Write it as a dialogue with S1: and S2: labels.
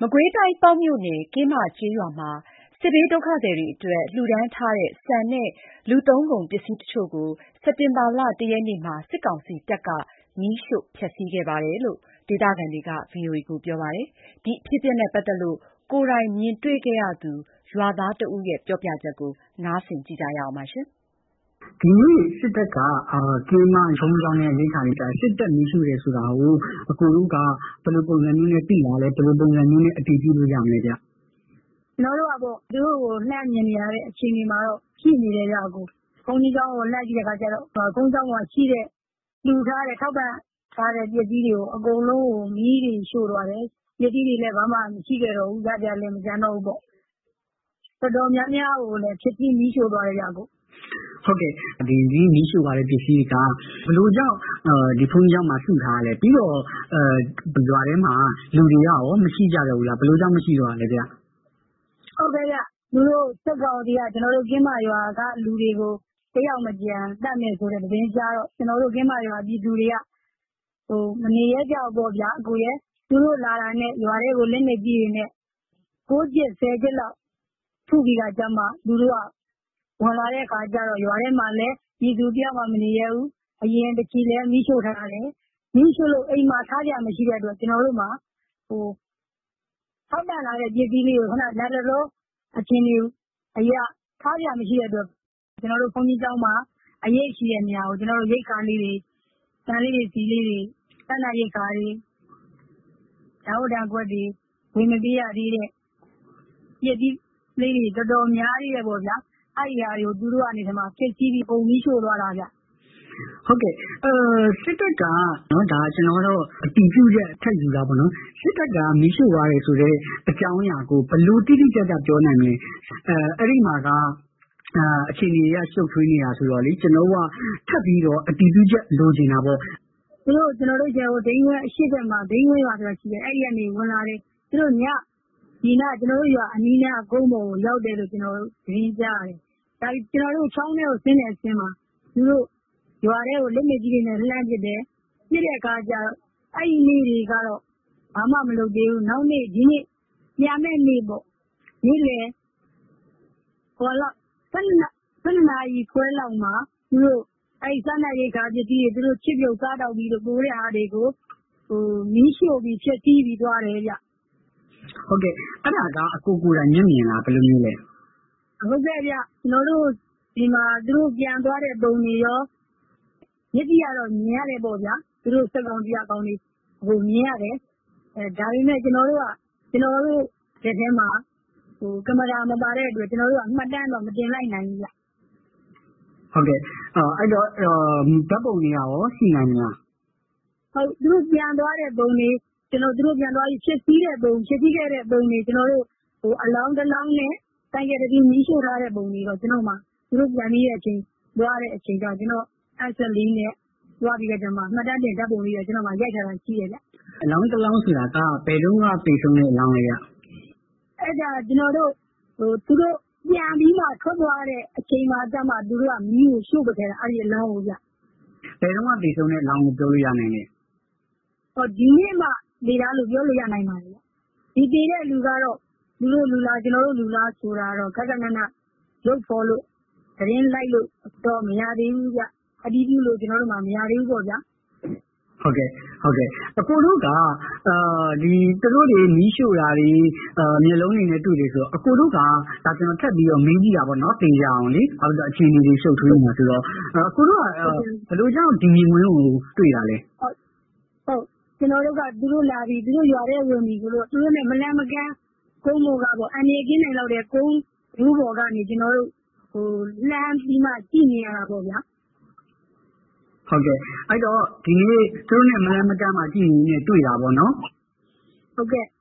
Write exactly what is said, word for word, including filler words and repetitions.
S1: မကွေးတိုင်းပေါက်မြို့နယ်ကင်းမကျေးရွာမှာစစ်ဘေးဒုက္ခသည်တွေအတွက်လှူဒါန်းထားတဲ့ဆန်နဲ့လူသုံးကုန်ပစ္စည်းတချို့ကိုစက်တင်ဘာလတရက်နေ့မှာစစ်ကောင်စီတပ်ကမီးရှို့ဖျက်ဆီးခဲ့ပါတယ်လို့ဒေသခံတွေက ဗွီအိုအေကိုပြောပါတယ်။ဒီအဖြစ်အပျက်နဲ့ပတ်သက်လို့ကိုယ်တိုင်မြင်တွေ့ခဲ့ရသူရွာသားတဦးရဲ့ပြောပြချက်ကိုနားဆင်ကြည့်ကြရအောင်ပါရှင်
S2: ။ဒီနေ့စစ်တပ်ကကင်းမချုံးကြောင်းနဲ့ရိတ်ခါလေးကစစ်တပ်မီးရှို့တယ်ဆိုတာကိုအကိုတို့ကဘယ်လိုပုံစံမျိုးနဲ့သိလာလဲဘယ်လိုပုံစံမျိုးနဲ့အတည်ပြုလို့ရမလဲဗျ
S3: ။ကျွန်တော်တို့ကပေါ့သူတို့ကိုလှမ်းမြင်နေရတဲ့အခြေအနေမှာတော့ရှိနေတယ်ဗျအကို။ဘုန်းကြီးကျောင်းကိုလှမ်းကြည့်တဲ့အခါကျတော့ဘုန်းကျောင်းကရှိတဲ့လူထားတဲ့ထောက်ပံ့ထားတဲ့ပစ္စည်းတွေကိုအကုန်လုံးကိုမီးတွေရှို့သွားတယ်။ပစ္စည်းတွေလည်းဘာမှမရှိခဲ့တော့ဘူး။ရကြလည်းမကြမ်းတော့ဘူးပေါ့။တော်တော်များများကိုလည်းဖြစ်ပြီးမီးရှို့သွားတယ်ဗျအကို
S2: ။ဟုတ်ကဲ့ဒီဒီမီးရှို့သွားတဲ့ပစ္စည်းကဘယ်လိုကြောင့်ဒီဖုန်းကြီးကျောင်းမှာစုထားလဲပြီးတော့အဲရွာထဲမှာလူတွေရောမရှိကြတော့ဘူးလားဘယ်လိုကြောင့်မရှိတော့လဲဗျ
S3: ။ဟုတ်ကဲ့ဗျသူတို့စက်ကောင်တွေကကျွန်တော်တို့ကင်းမရွာကလူတွေကိုတယောက်မကြံတတ်မယ်ဆိုတဲ့သတင်းကြားတော့ကျွန်တော်တို့ကင်းမရွာပြည်သူတွေကဟိုမနေရကြပေါ့ဗျာအကိုရဲ့သူတို့လာတာနဲ့ရွာတွေကိုလက်နေကြည့်နေနဲ့ကိုးကျစ်ဆယ်ကျစ်လောက်ထုပြီးကကြမှာသူတို့ကဝင်လာတဲ့အခါကျတော့ရွာထဲမှာလည်းပြည်သူတယောက်မှမနေရဘူးအရင်တချီလည်းမီးရှို့ထားတယ်မီးရှို့လို့အိမ်မှာထားကြမရှိတဲ့အတွက်ကျွန်တော်တို့မှာဟိုထောက်ပံ့လာတဲ့ပြည်ပြည်လေးကိုခဏလက်တော်အချင်းလေးအရာထားကြမရှိတဲ့အတွက်ကျွန်တော်တို့ဘုန်းကြီးကျောင်းမှာအရေးရှိတဲ့နေရာကိုကျွန်တော်တို့ရိတ်ခါလေးတွေတန်လေးတွေစီလေးတွေတန်းတဲ့ရိတ်ခါတွေဓာတ်ဝတ္တကွက်တွေဝင်မပြေးရသေးတဲ့ပြည်ပြည်လေးတွေတော်တော်များသေးတယ်ပေါ့ဗျာအဲ့ဒီဟာတွေကိုသူတို့ကနေဒီမှာဖြစ်စီးပြီးပုံမီးရှို့သွားတာဗျ
S2: ဟုတ်ကဲ့အဲစစ်တပ်ကနော်ဒါကျွန်တော်တို့အတီးပြုချက်ထက်ယူတာပေါ့နော်စစ်တပ်ကမီးရှို့သွားတယ်ဆိုတော့အကြောင်းအရာကိုဘလို့တိတိကျကျပြောနိုင်မလဲအဲအဲ့ဒီမှာကအဲအခြေအနေရရှုပ်ထွေးနေတာဆိုတော့လေကျွန်တော်ကထပ်ပြီးတော့အတီးပြုချက်လိုချင်တာပေါ့
S3: သူတို့ကျွန်တော်တို့ကျတော့ဒိန်းဝဲအရှိတ်မှာဒိန်းဝဲရွာဆိုတာရှိတယ်အဲ့ဒီကနေဝင်လာတယ်သူတို့ညဒီနာကျွန်တော်တို့ရွာအနီးနားကုန်းပေါ်ကိုရောက်တယ်လို့ကျွန်တော်တို့သတင်းကြားရတယ်ဒါကျွန်တော်တို့ချောင်းထဲကိုဆင်းနေဆင်းမှာသူတို့ရွာထဲကိုလက်နေကြီးတွေနဲ့လှမ်းပစ်တယ်ပြစ်တဲ့အခါကျတော့အဲ့ဒီနေ့တွေကတော့ဘာမှမလုပ်သေးဘူးနောက်နေ့ဒီနေ့ညမဲ့နေ့ပေါ့နေ့လေခေါ်တော့ဆယ်နှစ်နာရီခွဲလောက်မှာသူတို့အဲ့ဒီစားနပ်ရိက္ခာပစ္စည်းတွေသူတို့ချစ်ပြုတ်စားတော့ပြီးလို့ပိုးတဲ့အားတွေကိုဟိုမီးရှို့ပြီးဖြစ်တီးပြီးသွားတယ်ဗျ
S2: ဟုတ်ကဲ့အဲ့ဒါကအကိုကိုယ်တိုင်မျက်မြင်လားဘယ်လိုမျိုးလဲ
S3: ဟုတ်ကဲ့ဗျကျွန်တော်တို့ဒီမှာသူတို့ပြန်သွားတဲ့ပုံတွေရောမျက်စိကတော့မြင်ရတယ်ပေါ့ဗျာသူတို့စက်ကောင်ကြီးအကောင်တွေဟိုမြင်ရတယ်အဲဒါပေမဲ့ကျွန်တော်တို့ကကျွန်တော်တို့လက်ထဲမှာဟိုကင်မရာမပါတဲ့အတွက်ကျွန်တော်တို့ကမှတ်တမ်းတော့မတင်လိုက်နိုင်ဘူးဗျ
S2: ဟုတ်ကဲ့အဲ့တော့ဓာတ်ပုံတွေရောရှိနိုင်မလား
S3: ဟုတ်သူတို့ပြန်သွားတဲ့ပုံတွေကျွန်တော်သူတို့ပြန်သွားပြီးဖြစ်စည်းတဲ့ပုံဖြစ်စည်းခဲ့တဲ့ပုံတွေကျွန်တော်တို့ဟိုအလောင်းတစ်လောင်းနဲ့တိုင်ကြတဲ့မီးရှို့ထားတဲ့ပုံတွေတော့ကျွန်တော်မှသူတို့ပြန်ပြီးတဲ့အချိန်သွားတဲ့အချိန်ကျကျွန်တော်အဲ့ဆက်လေးနဲ့သွားပြီးတော့ကျွန်တော်မှတ်တမ်းတင်ဓာတ်ပုံလေးတော့ကျွန်တော်မှရိုက်ထားတာရှိတယ်ဗျ
S2: အလောင်းတစ်လောင်းဆိုတာကဘယ်တော့မှပြေဆုံးတဲ့အလောင်းလေးရ
S3: အဲ့ဒါကျွန်တော်တို့ဟိုသူတို့ပြန်ပြီးမှထွက်သွားတဲ့အချိန်မှာတမှသူတို့ကမီးကိုရှို့ပခဲ့တာအဲ့ဒီအလောင်းကိုဗျ
S2: ဘယ်တော့မှပြေဆုံးတဲ့အလောင်းကိုပြောလို့ရနိုင်တယ်
S3: ဟောဒီနေ့မှနေသားလို့ပြောလို့ရနိုင်ပါတယ်ဒီတည်တဲ့လူကတော့လူတို့လူလားကျွန်တော်တို့လူလားဆိုတာတော့ခက်ခက်နက်နက်ရုပ်ဖော်လို့သတင်းလိုက်လို့တော့မရသေးဘူးဗျအတီးပြုလို့ကျွန်တော်တို့မှမရသေးဘူးပေါ့ဗျာ
S2: ဟုတ်ကဲ့ဟုတ်ကဲ့အကိုတို့ကအာဒီသူတို့တွေမီးရှို့တာတွေအာမျိုးလုံးတွေနဲ့တွေ့တယ်ဆိုတော့အကိုတို့ကဒါကျွန်တော်ထပ်ပြီးတော့မေးကြည့်တာပေါ့နော်တင်ကြအောင်လေဟုတ်တော့အခြေအနေတွေရှုပ်ထွေးနေတာဆိုတော့အကိုတို့ကဘယ်လိုကြောင့်ဒီမြင်ကွင်းကိုတွေ့တာလဲ
S3: ဟုတ်ဟုတ်ကျွန်တော်တို့ကသူတို့လာပြီးသူတို့ရွာထဲဝင်ပြီးဆိုတော့သူတို့နဲ့မလန့်မကန်းကုန်းမို့ကပေါ့အနေကင်းနိုင်တော့တဲ့ကုန်းဘူးပေါ်ကနေကျွန်တော်တို့ဟိုလှမ်းပြီးမှကြည့်နေရတာပေါ့ဗျာ
S2: ဟုတ်ကဲ့အဲ့တော့ဒီနေ့သူတို့နဲ့မလန့်မကန်းမှကြည့်နေနေတွေ့တာပေါ့နော်
S3: ဟုတ်ကဲ့